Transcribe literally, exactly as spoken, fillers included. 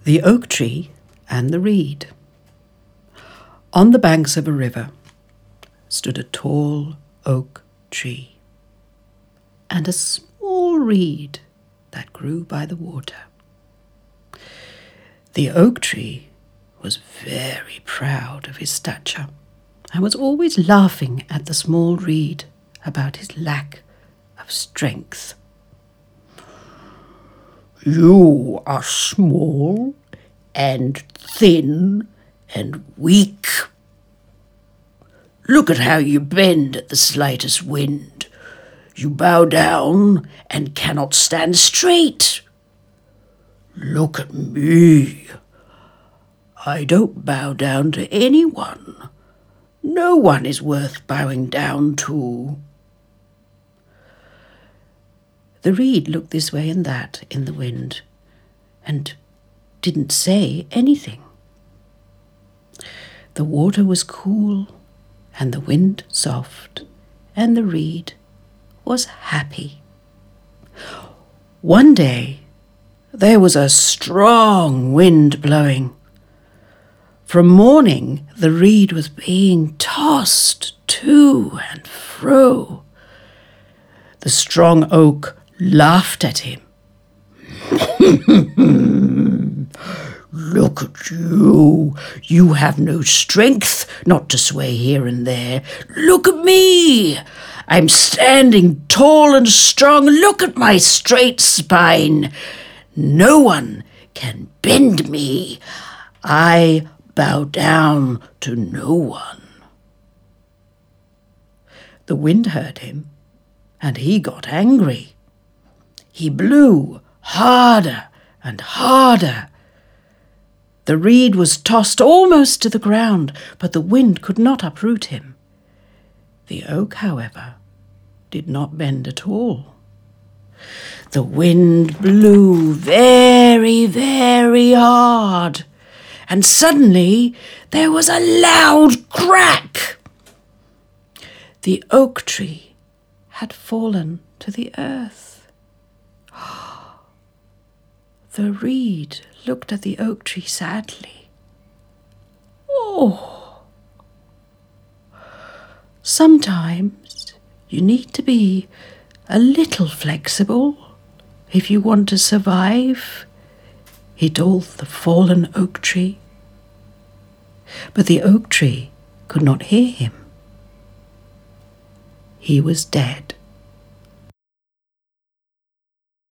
The Oak Tree and the Reed. On the banks of a river stood a tall oak tree and a small reed that grew by the water. The oak tree was very proud of his stature and was always laughing at the small reed about his lack of strength. "You are small and thin and weak. Look at how you bend at the slightest wind. You bow down and cannot stand straight. Look at me. I don't bow down to anyone. No one is worth bowing down to." The reed looked this way and that in the wind and didn't say anything. The water was cool and the wind soft, and the reed was happy. One day there was a strong wind blowing. From morning the reed was being tossed to and fro. The strong oak laughed at him. "Look at you. You have no strength not to sway here and there. Look at me. I'm standing tall and strong. Look at my straight spine. No one can bend me. I bow down to no one." The wind heard him, and he got angry. He blew harder and harder. The reed was tossed almost to the ground, but the wind could not uproot him. The oak, however, did not bend at all. The wind blew very, very hard, and suddenly there was a loud crack. The oak tree had fallen to the earth. The reed looked at the oak tree sadly. "Oh, sometimes you need to be a little flexible if you want to survive," he told the fallen oak tree. But the oak tree could not hear him. He was dead.